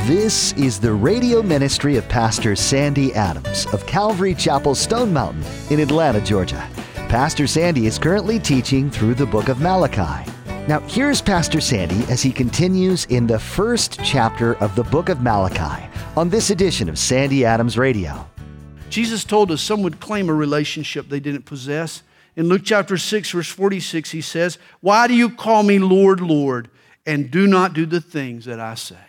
This is the radio ministry of Pastor Sandy Adams of Calvary Chapel Stone Mountain in Atlanta, Georgia. Pastor Sandy is currently teaching through the book of Malachi. Now, here's Pastor Sandy as he continues in the first chapter of the book of Malachi on this edition of Sandy Adams Radio. Jesus told us some would claim a relationship they didn't possess. In Luke chapter 6, verse 46, he says, "Why do you call me Lord, Lord, and do not do the things that I say?"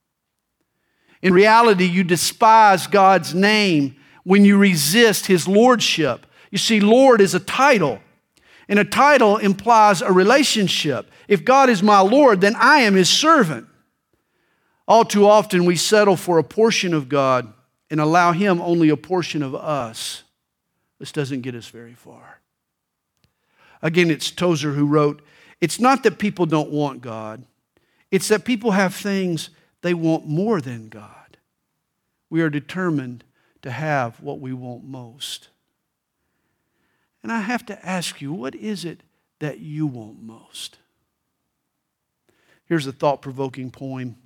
In reality, you despise God's name when you resist His lordship. You see, Lord is a title, and a title implies a relationship. If God is my Lord, then I am His servant. All too often, we settle for a portion of God and allow Him only a portion of us. This doesn't get us very far. Again, it's Tozer who wrote, "It's not that people don't want God. It's that people have things they want more than God. We are determined to have what we want most." And I have to ask you, what is it that you want most? Here's a thought-provoking poem.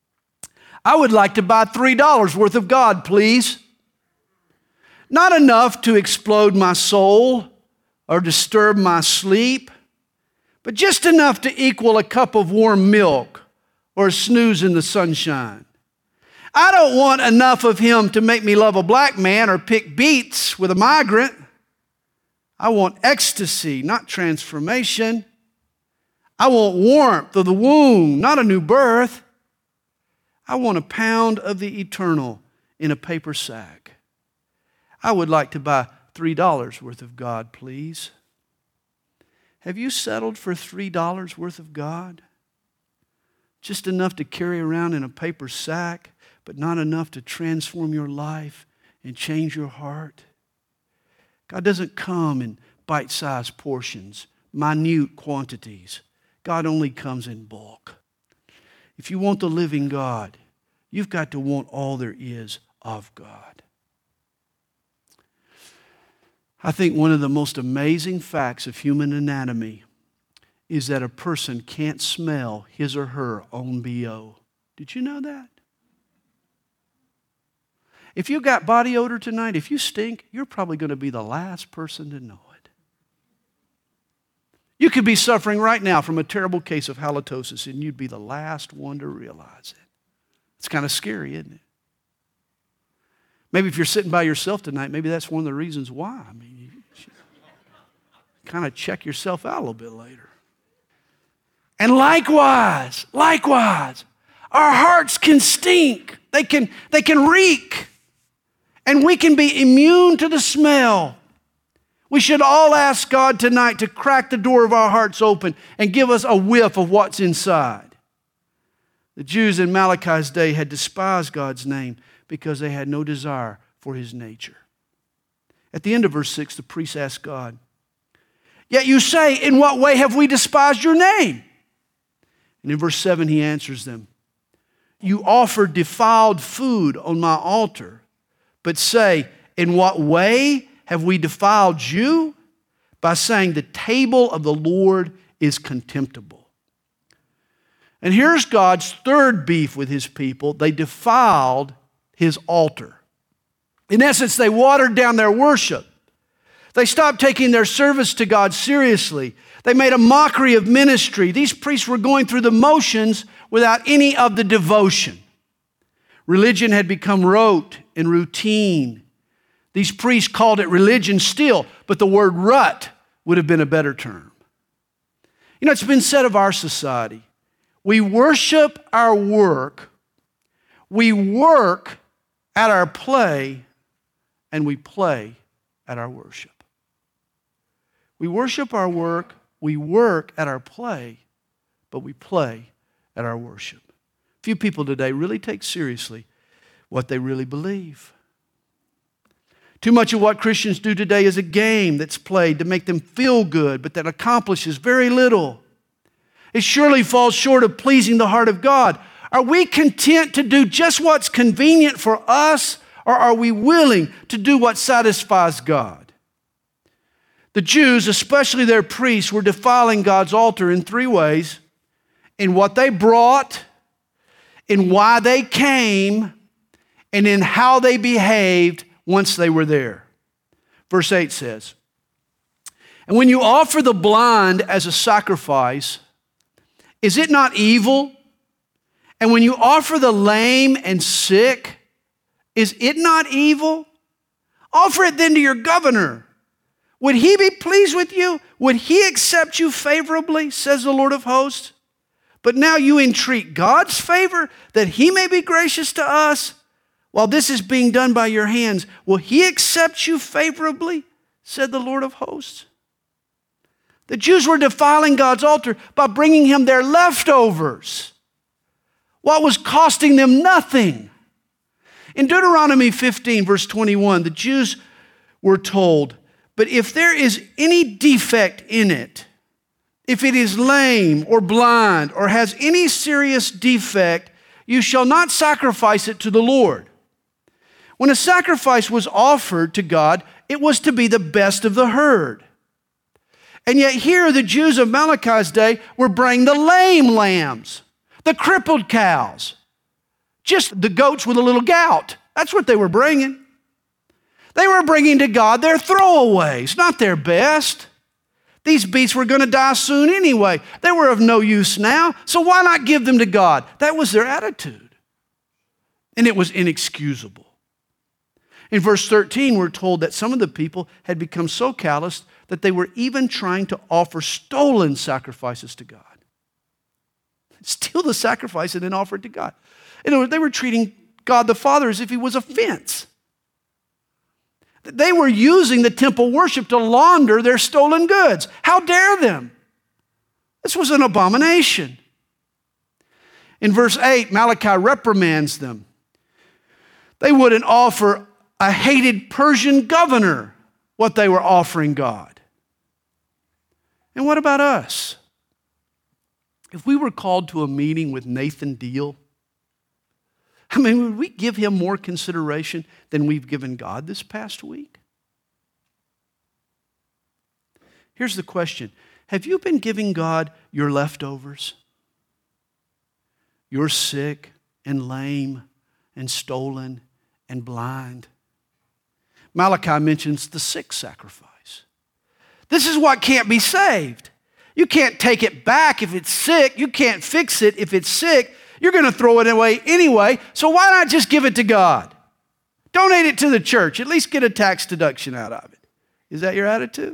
I would like to buy $3 worth of God, please. Not enough to explode my soul or disturb my sleep, but just enough to equal a cup of warm milk or a snooze in the sunshine. I don't want enough of Him to make me love a black man or pick beets with a migrant. I want ecstasy, not transformation. I want warmth of the womb, not a new birth. I want a pound of the eternal in a paper sack. I would like to buy $3 worth of God, please. Have you settled for $3 worth of God? Just enough to carry around in a paper sack, but not enough to transform your life and change your heart? God doesn't come in bite-sized portions, minute quantities. God only comes in bulk. If you want the living God, you've got to want all there is of God. I think one of the most amazing facts of human anatomy is that a person can't smell his or her own BO. Did you know that? If you got body odor tonight, if you stink, you're probably going to be the last person to know it. You could be suffering right now from a terrible case of halitosis, and you'd be the last one to realize it. It's kind of scary, isn't it? Maybe if you're sitting by yourself tonight, maybe that's one of the reasons why. I mean, you should kind of check yourself out a little bit later. And likewise, our hearts can stink. They can reek. And we can be immune to the smell. We should all ask God tonight to crack the door of our hearts open and give us a whiff of what's inside. The Jews in Malachi's day had despised God's name because they had no desire for His nature. At the end of verse 6, the priest asked God, "Yet you say, in what way have we despised your name?" And in verse 7, He answers them, "You offer defiled food on my altar, but say, in what way have we defiled you? By saying the table of the Lord is contemptible." And here's God's third beef with His people. They defiled His altar. In essence, they watered down their worship. They stopped taking their service to God seriously. They made a mockery of ministry. These priests were going through the motions without any of the devotion. Religion had become rote and routine. These priests called it religion still, but the word rut would have been a better term. You know, it's been said of our society, we worship our work, we work at our play, and we play at our worship. We worship our work, we work at our play, but we play at our worship. Few people today really take seriously what they really believe. Too much of what Christians do today is a game that's played to make them feel good, but that accomplishes very little. It surely falls short of pleasing the heart of God. Are we content to do just what's convenient for us, or are we willing to do what satisfies God? The Jews, especially their priests, were defiling God's altar in three ways: in what they brought, in why they came and in how they behaved once they were there. Verse 8 says, "And when you offer the blind as a sacrifice, is it not evil? And when you offer the lame and sick, is it not evil? Offer it then to your governor. Would he be pleased with you? Would he accept you favorably, says the Lord of hosts? But now you entreat God's favor that he may be gracious to us. While this is being done by your hands, will he accept you favorably, said the Lord of hosts?" The Jews were defiling God's altar by bringing him their leftovers, what was costing them nothing. In Deuteronomy 15, verse 21, the Jews were told, "But if there is any defect in it, if it is lame or blind or has any serious defect, you shall not sacrifice it to the Lord." When a sacrifice was offered to God, it was to be the best of the herd. And yet here the Jews of Malachi's day were bringing the lame lambs, the crippled cows, just the goats with a little gout. That's what they were bringing. They were bringing to God their throwaways, not their best. These beasts were going to die soon anyway. They were of no use now, so why not give them to God? That was their attitude. And it was inexcusable. In verse 13, we're told that some of the people had become so calloused that they were even trying to offer stolen sacrifices to God. Steal the sacrifice and then offer it to God. In other words, they were treating God the Father as if he was a fence. They were using the temple worship to launder their stolen goods. How dare them? This was an abomination. In verse 8, Malachi reprimands them. They wouldn't offer a hated Persian governor what they were offering God. And what about us? If we were called to a meeting with Nathan Deal, would we give him more consideration than we've given God this past week? Here's the question. Have you been giving God your leftovers? You're sick and lame and stolen and blind. Malachi mentions the sick sacrifice. This is what can't be saved. You can't take it back if it's sick. You can't fix it if it's sick. You're going to throw it away anyway, so why not just give it to God? Donate it to the church. At least get a tax deduction out of it. Is that your attitude?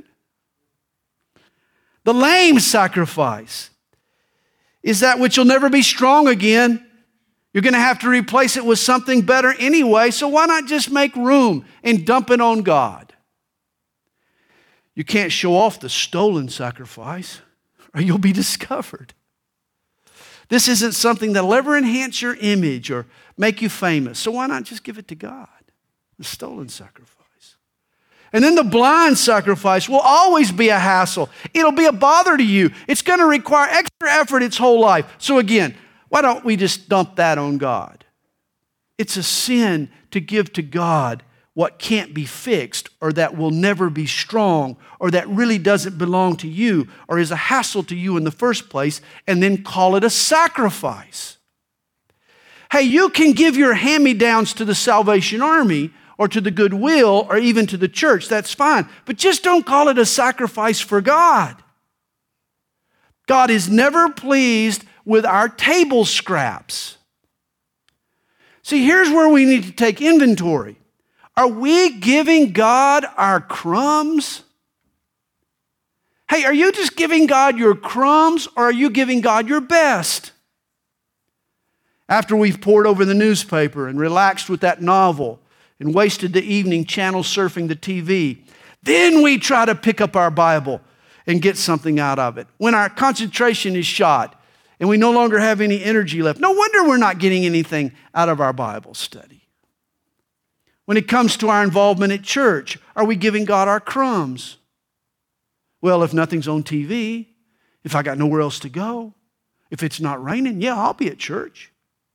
The lame sacrifice is that which will never be strong again. You're going to have to replace it with something better anyway, so why not just make room and dump it on God? You can't show off the stolen sacrifice, or you'll be discovered. This isn't something that'll ever enhance your image or make you famous, so why not just give it to God, the stolen sacrifice? And then the blind sacrifice will always be a hassle. It'll be a bother to you. It's going to require extra effort its whole life. So again, why don't we just dump that on God? It's a sin to give to God what can't be fixed or that will never be strong or that really doesn't belong to you or is a hassle to you in the first place and then call it a sacrifice. Hey, you can give your hand-me-downs to the Salvation Army or to the Goodwill or even to the church. That's fine. But just don't call it a sacrifice for God. God is never pleased with our table scraps. See, here's where we need to take inventory. Are we giving God our crumbs? Hey, are you just giving God your crumbs or are you giving God your best? After we've pored over the newspaper and relaxed with that novel and wasted the evening channel surfing the TV, then we try to pick up our Bible and get something out of it. When our concentration is shot and we no longer have any energy left, no wonder we're not getting anything out of our Bible study. When it comes to our involvement at church, are we giving God our crumbs? Well, if nothing's on TV, if I got nowhere else to go, if it's not raining, yeah, I'll be at church.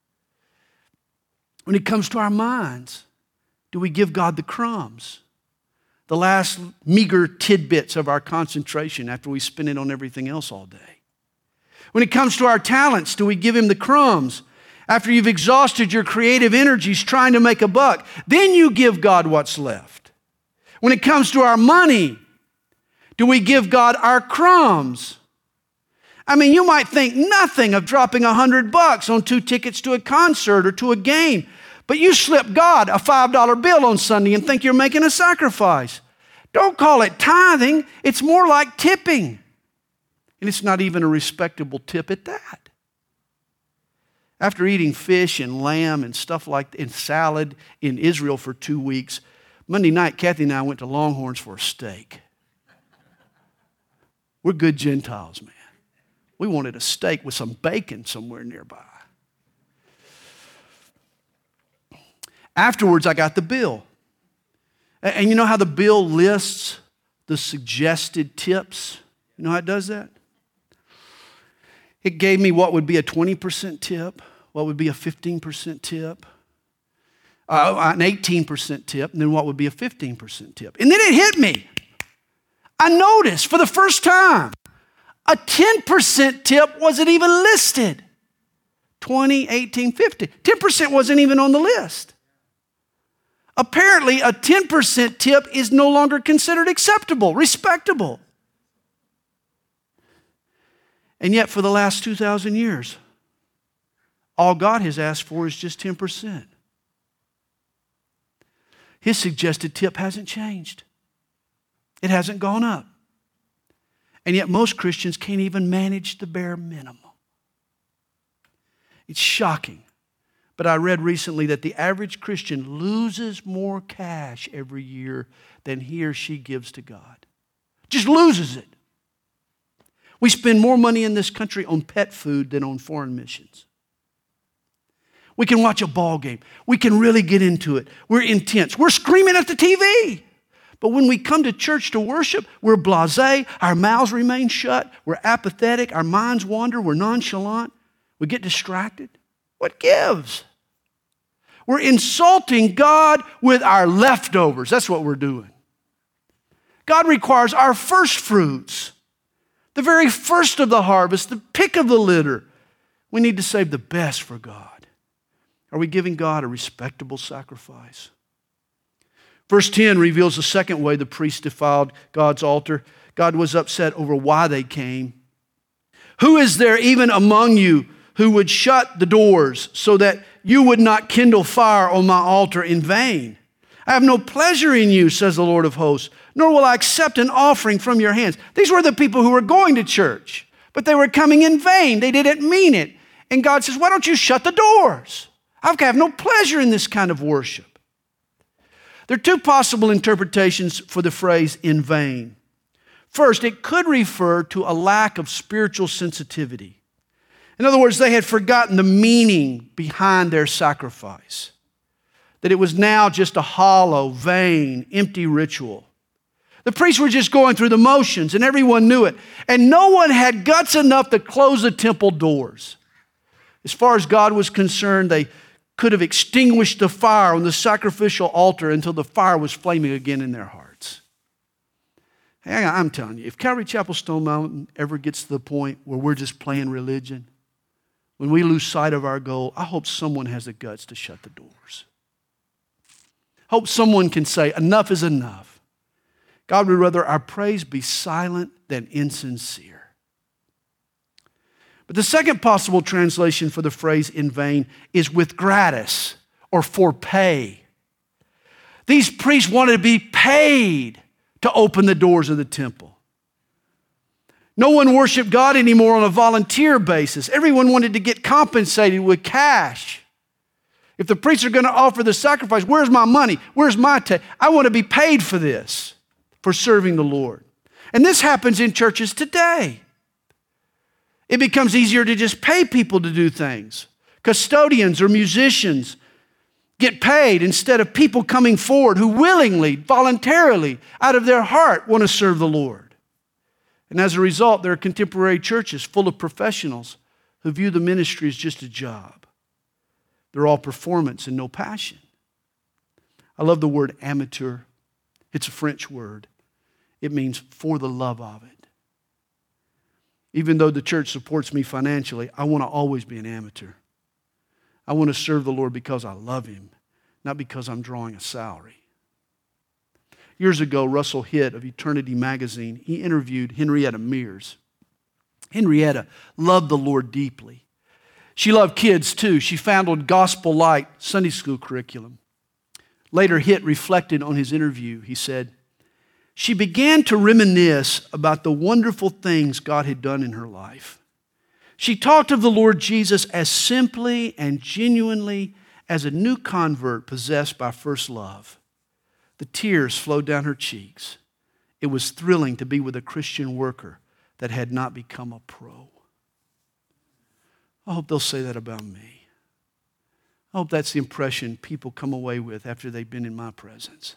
When it comes to our minds, do we give God the crumbs? The last meager tidbits of our concentration after we spend it on everything else all day. When it comes to our talents, do we give Him the crumbs after you've exhausted your creative energies trying to make a buck, then you give God what's left. When it comes to our money, do we give God our crumbs? I mean, you might think nothing of dropping $100 on 2 tickets to a concert or to a game, but you slip God a $5 bill on Sunday and think you're making a sacrifice. Don't call it tithing. It's more like tipping. And it's not even a respectable tip at that. After eating fish and lamb and stuff like that, and salad in Israel for 2 weeks, Monday night, Kathy and I went to Longhorns for a steak. We're good Gentiles, man. We wanted a steak with some bacon somewhere nearby. Afterwards, I got the bill. And you know how the bill lists the suggested tips? You know how it does that? It gave me what would be a 20% tip, what would be a 15% tip, an 18% tip, and then what would be a 15% tip. And then it hit me. I noticed for the first time, a 10% tip wasn't even listed. 20, 18, 50. 10% wasn't even on the list. Apparently, a 10% tip is no longer considered acceptable, respectable. And yet, for the last 2,000 years, all God has asked for is just 10%. His suggested tip hasn't changed. It hasn't gone up. And yet most Christians can't even manage the bare minimum. It's shocking. But I read recently that the average Christian loses more cash every year than he or she gives to God. Just loses it. We spend more money in this country on pet food than on foreign missions. We can watch a ball game. We can really get into it. We're intense. We're screaming at the TV. But when we come to church to worship, we're blasé, our mouths remain shut, we're apathetic, our minds wander, we're nonchalant, we get distracted. What gives? We're insulting God with our leftovers. That's what we're doing. God requires our first fruits, the very first of the harvest, the pick of the litter. We need to save the best for God. Are we giving God a respectable sacrifice? Verse 10 reveals the second way the priests defiled God's altar. God was upset over why they came. Who is there even among you who would shut the doors so that you would not kindle fire on my altar in vain? I have no pleasure in you, says the Lord of hosts, nor will I accept an offering from your hands. These were the people who were going to church, but they were coming in vain. They didn't mean it. And God says, why don't you shut the doors? I have no pleasure in this kind of worship. There are 2 possible interpretations for the phrase in vain. First, it could refer to a lack of spiritual sensitivity. In other words, they had forgotten the meaning behind their sacrifice, that it was now just a hollow, vain, empty ritual. The priests were just going through the motions, and everyone knew it. And no one had guts enough to close the temple doors. As far as God was concerned, they could have extinguished the fire on the sacrificial altar until the fire was flaming again in their hearts. Hey, I'm telling you, if Calvary Chapel Stone Mountain ever gets to the point where we're just playing religion, when we lose sight of our goal, I hope someone has the guts to shut the doors. I hope someone can say, enough is enough. God would rather our praise be silent than insincere. But the second possible translation for the phrase in vain is with gratis or for pay. These priests wanted to be paid to open the doors of the temple. No one worshiped God anymore on a volunteer basis. Everyone wanted to get compensated with cash. If the priests are going to offer the sacrifice, where's my money? Where's my take? I want to be paid for this, for serving the Lord. And this happens in churches today. It becomes easier to just pay people to do things. Custodians or musicians get paid instead of people coming forward who willingly, voluntarily, out of their heart want to serve the Lord. And as a result, there are contemporary churches full of professionals who view the ministry as just a job. They're all performance and no passion. I love the word amateur. It's a French word. It means for the love of it. Even though the church supports me financially, I want to always be an amateur. I want to serve the Lord because I love Him, not because I'm drawing a salary. Years ago, Russell Hitt of Eternity Magazine, he interviewed Henrietta Mears. Henrietta loved the Lord deeply. She loved kids too. She founded Gospel Light Sunday school curriculum. Later, Hitt reflected on his interview. He said, she began to reminisce about the wonderful things God had done in her life. She talked of the Lord Jesus as simply and genuinely as a new convert possessed by first love. The tears flowed down her cheeks. It was thrilling to be with a Christian worker that had not become a pro. I hope they'll say that about me. I hope that's the impression people come away with after they've been in my presence.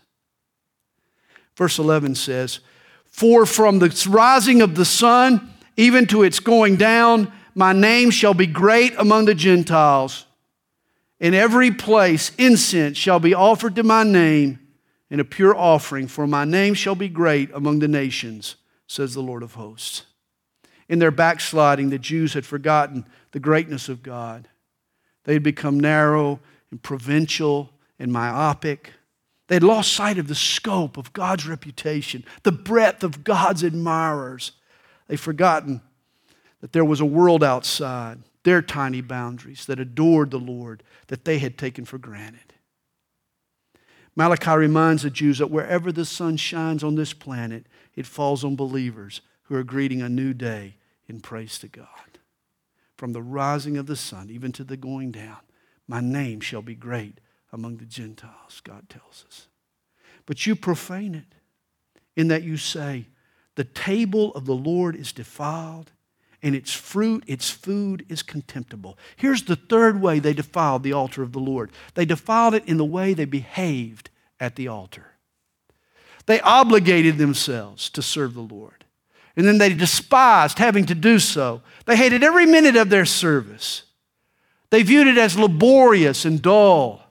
Verse 11 says, for from the rising of the sun, even to its going down, my name shall be great among the Gentiles. In every place incense shall be offered to my name, and a pure offering, for my name shall be great among the nations, says the Lord of hosts. In their backsliding, the Jews had forgotten the greatness of God. They had become narrow and provincial and myopic. They had lost sight of the scope of God's reputation, the breadth of God's admirers. They'd forgotten that there was a world outside their tiny boundaries that adored the Lord that they had taken for granted. Malachi reminds the Jews that wherever the sun shines on this planet, it falls on believers who are greeting a new day in praise to God. From the rising of the sun, even to the going down, my name shall be great among the Gentiles, God tells us. But you profane it in that you say, the table of the Lord is defiled, and its fruit, its food is contemptible. Here's the third way they defiled the altar of the Lord. They defiled it in the way they behaved at the altar. They obligated themselves to serve the Lord. And then they despised having to do so. They hated every minute of their service. They viewed it as laborious and dull.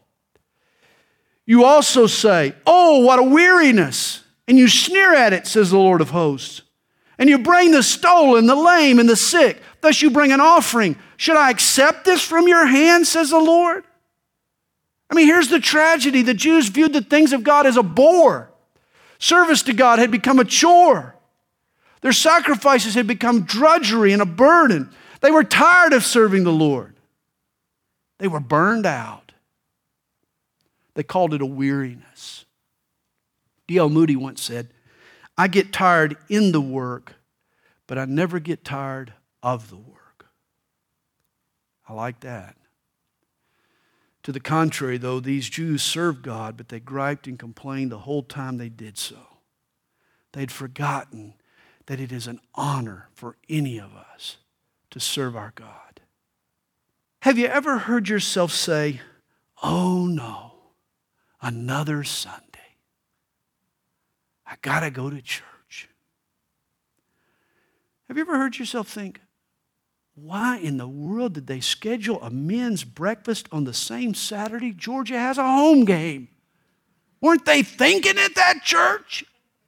You also say, oh, what a weariness. And you sneer at it, says the Lord of hosts. And you bring the stolen, the lame, and the sick. Thus you bring an offering. Should I accept this from your hand, says the Lord? I mean, here's the tragedy. The Jews viewed the things of God as a bore. Service to God had become a chore. Their sacrifices had become drudgery and a burden. They were tired of serving the Lord. They were burned out. They called it a weariness. D.L. Moody once said, I get tired in the work, but I never get tired of the work. I like that. To the contrary, though, these Jews served God, but they griped and complained the whole time they did so. They'd forgotten that it is an honor for any of us to serve our God. Have you ever heard yourself say, oh no, another Sunday. I gotta go to church. Have you ever heard yourself think, why in the world did they schedule a men's breakfast on the same Saturday Georgia has a home game? Weren't they thinking at that church?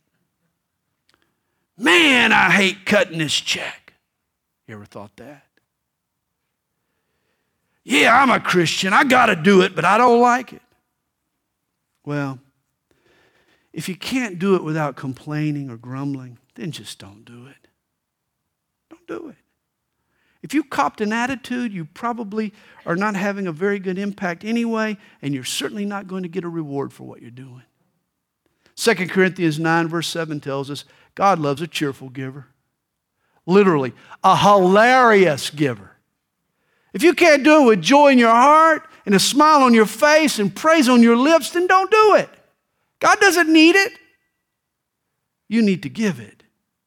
Man, I hate cutting this check. You ever thought that? Yeah, I'm a Christian. I got to do it, but I don't like it. Well, if you can't do it without complaining or grumbling, then just don't do it. Don't do it. If you copped an attitude, you probably are not having a very good impact anyway, and you're certainly not going to get a reward for what you're doing. 2 Corinthians 9 verse 7 tells us God loves a cheerful giver. Literally, a hilarious giver. If you can't do it with joy in your heart and a smile on your face and praise on your lips, then don't do it. God doesn't need it. You need to give it.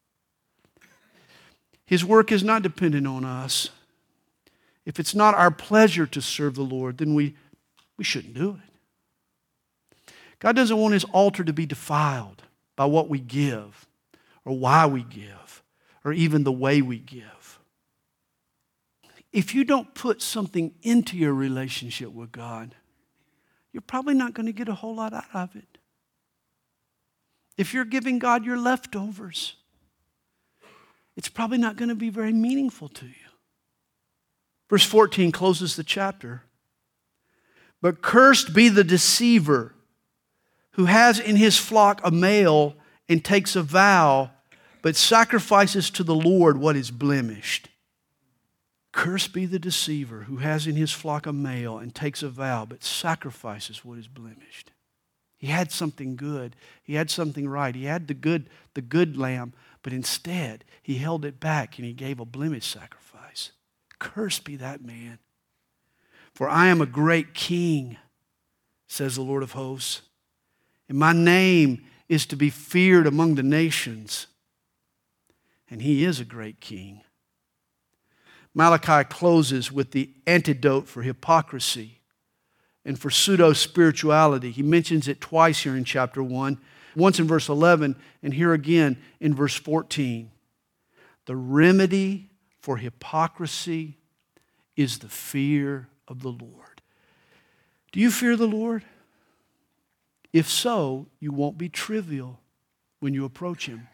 His work is not dependent on us. If it's not our pleasure to serve the Lord, then we shouldn't do it. God doesn't want His altar to be defiled by what we give or why we give or even the way we give. If you don't put something into your relationship with God, you're probably not going to get a whole lot out of it. If you're giving God your leftovers, it's probably not going to be very meaningful to you. Verse 14 closes the chapter. But cursed be the deceiver who has in his flock a male and takes a vow, but sacrifices to the Lord what is blemished. Cursed be the deceiver who has in his flock a male and takes a vow, but sacrifices what is blemished. He had something good. He had something right. He had the good lamb, but instead he held it back and he gave a blemished sacrifice. Cursed be that man. For I am a great king, says the Lord of hosts, and my name is to be feared among the nations. And he is a great king. Malachi closes with the antidote for hypocrisy and for pseudo-spirituality. He mentions it twice here in chapter 1, once in verse 11, and here again in verse 14. The remedy for hypocrisy is the fear of the Lord. Do you fear the Lord? If so, you won't be trivial when you approach him.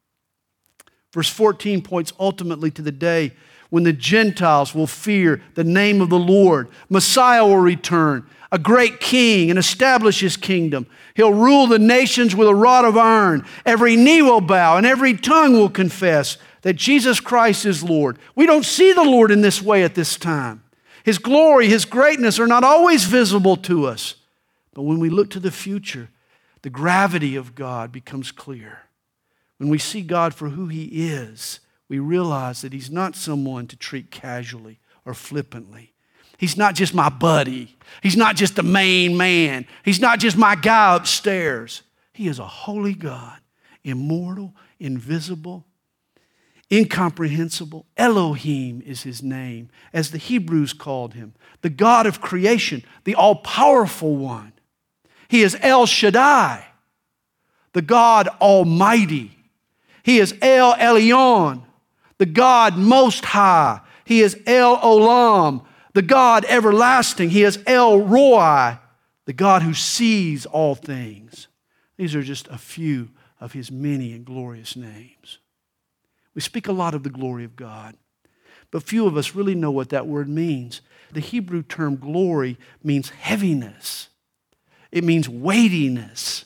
Verse 14 points ultimately to the day when the Gentiles will fear the name of the Lord. Messiah will return, a great king, and establish his kingdom. He'll rule the nations with a rod of iron. Every knee will bow and every tongue will confess that Jesus Christ is Lord. We don't see the Lord in this way at this time. His glory, his greatness are not always visible to us. But when we look to the future, the gravity of God becomes clear. When we see God for who he is, we realize that he's not someone to treat casually or flippantly. He's not just my buddy. He's not just the main man. He's not just my guy upstairs. He is a holy God, immortal, invisible, incomprehensible. Elohim is his name, as the Hebrews called him, the God of creation, the all-powerful one. He is El Shaddai, the God Almighty. He is El Elyon, the God Most High. He is El Olam, the God Everlasting. He is El Roi, the God who sees all things. These are just a few of his many and glorious names. We speak a lot of the glory of God, but few of us really know what that word means. The Hebrew term glory means heaviness. It means weightiness.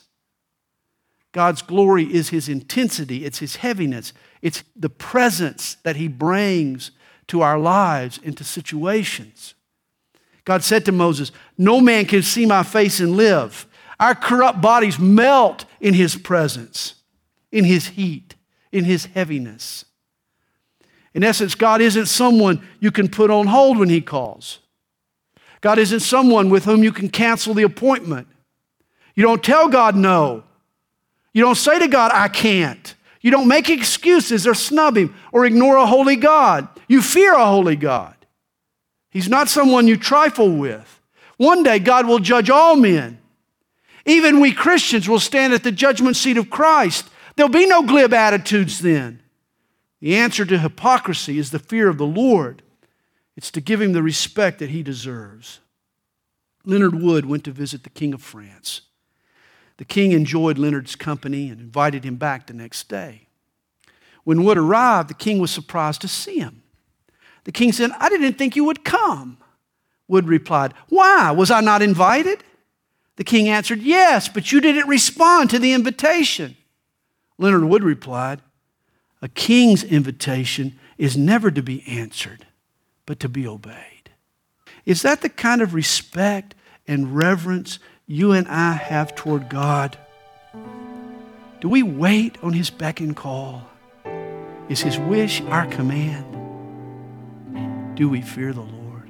God's glory is his intensity. It's his heaviness. It's the presence that he brings to our lives, into situations. God said to Moses, "No man can see my face and live." Our corrupt bodies melt in his presence, in his heat, in his heaviness. In essence, God isn't someone you can put on hold when he calls. God isn't someone with whom you can cancel the appointment. You don't tell God no. You don't say to God, "I can't." You don't make excuses or snub him or ignore a holy God. You fear a holy God. He's not someone you trifle with. One day, God will judge all men. Even we Christians will stand at the judgment seat of Christ. There'll be no glib attitudes then. The answer to hypocrisy is the fear of the Lord. It's to give him the respect that he deserves. Leonard Wood went to visit the King of France. The king enjoyed Leonard's company and invited him back the next day. When Wood arrived, the king was surprised to see him. The king said, "I didn't think you would come." Wood replied, "Why? Was I not invited?" The king answered, "Yes, but you didn't respond to the invitation." Leonard Wood replied, "A king's invitation is never to be answered, but to be obeyed." Is that the kind of respect and reverence you and I have toward God? Do we wait on his beck and call? Is his wish our command? Do we fear the Lord?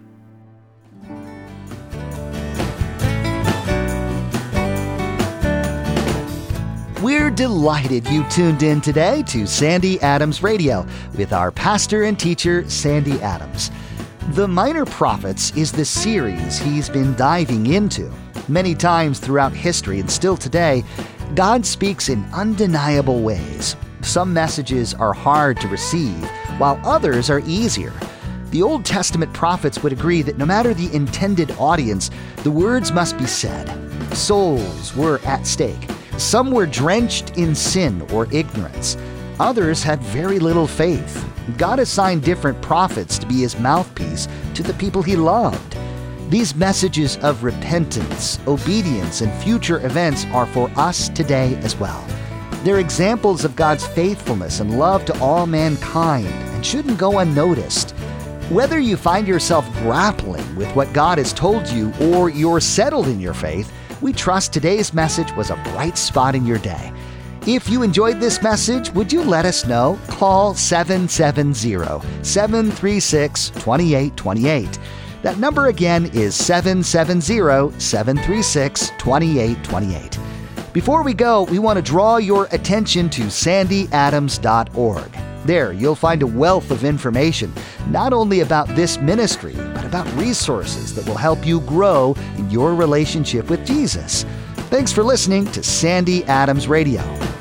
We're delighted you tuned in today to Sandy Adams Radio with our pastor and teacher, Sandy Adams. The Minor Prophets is the series he's been diving into. Many times throughout history and still today, God speaks in undeniable ways. Some messages are hard to receive, while others are easier. The Old Testament prophets would agree that no matter the intended audience, the words must be said. Souls were at stake. Some were drenched in sin or ignorance. Others had very little faith. God assigned different prophets to be his mouthpiece to the people he loved. These messages of repentance, obedience, and future events are for us today as well. They're examples of God's faithfulness and love to all mankind and shouldn't go unnoticed. Whether you find yourself grappling with what God has told you or you're settled in your faith, we trust today's message was a bright spot in your day. If you enjoyed this message, would you let us know? Call 770-736-2828. That number again is 770-736-2828. Before we go, we want to draw your attention to sandyadams.org. There, you'll find a wealth of information, not only about this ministry, but about resources that will help you grow in your relationship with Jesus. Thanks for listening to Sandy Adams Radio.